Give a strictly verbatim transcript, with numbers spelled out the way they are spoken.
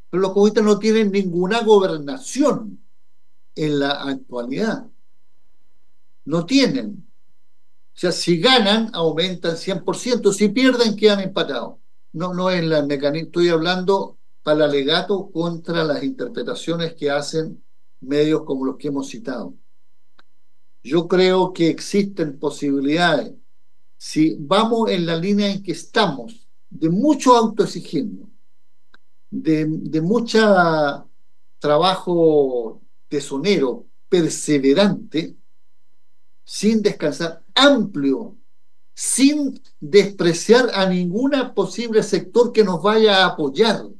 pero los comunistas no tienen ninguna gobernación en la actualidad. No tienen. O sea, si ganan, aumentan cien por ciento, si pierden, quedan empatados. No, no es el mecanismo, estoy hablando para el alegato contra las interpretaciones que hacen medios como los que hemos citado. Yo creo que existen posibilidades. Si vamos en la línea en que estamos, de mucho autoexigismo, de, de mucho trabajo tesonero, perseverante, sin descansar, amplio, sin despreciar a ningún posible sector que nos vaya a apoyar.